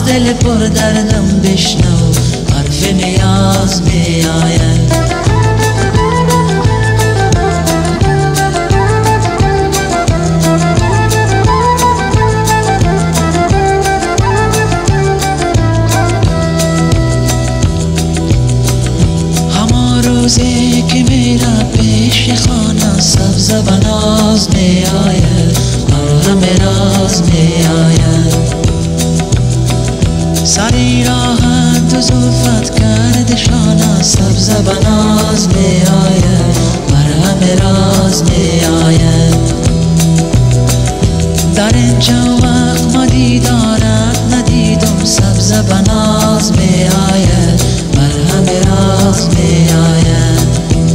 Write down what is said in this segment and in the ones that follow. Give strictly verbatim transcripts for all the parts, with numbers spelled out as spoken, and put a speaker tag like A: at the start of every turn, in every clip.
A: دل پر دردم بشنو حرف نیاز می آید. همان روزی که میرا پیش خانه سبز بناز می آید، مرهم راز می آید. سری راحت و زلفت کرد شانه سبز بناز می آید، مرهم راز می آید. در اینجا وقت ما دیدارت ندیدم سبز بناز می آید، مرهم راز می آید.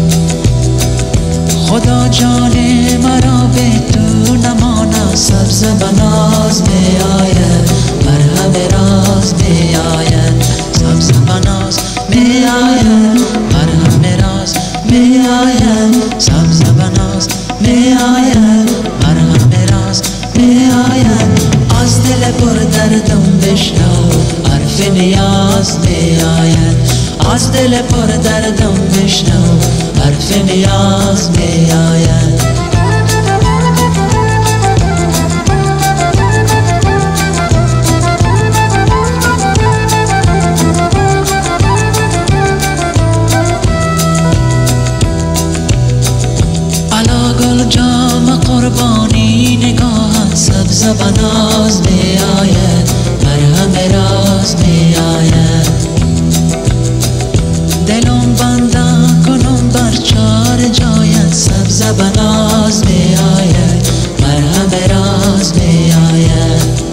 A: خدا جان مرا به تو نماند سبز بناز می آید، مرهم راز می آید. سبز بناز می آید، مرهم راز می آید. سبز بناز می آید، مرهم راز می آید. از دل پر دردم بشنو حرف نیاز می آید. از دل پر دردم بشنو حرف نیاز می آید. علا گل جام قربانی نگاهت سبز بناز می آید، مرهم راز می آید. دلم بندم کنم بر چار جایت سبز بناز می آید، مرهم راز می آید.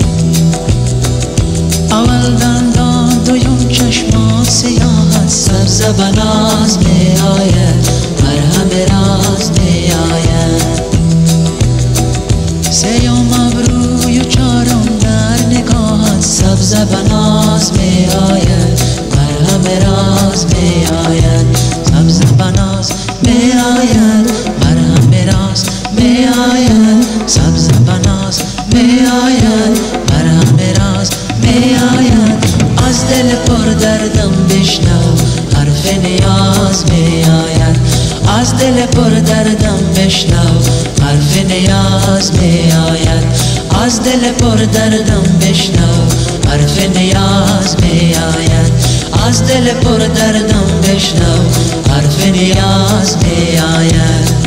A: اول دندان دویم چشمان سیاهت سبز بناز می آید، مرهم راز می آید. سیوم ابروی و چارم در نگاهت سبز بناز می آید، مرهم راز می آید. سبز بناز می آید، مرهم راز می آید. سبز بناز می آید، مرهم راز می آید. از دل پر دردم بشنو حرف نیاز می آید. از دل پر دردم بشنو حرف نیاز می آید. از دل پر دردم بشنو حرف نیاز می آید. از دل پر دردم بشنو حرف نیاز می آید.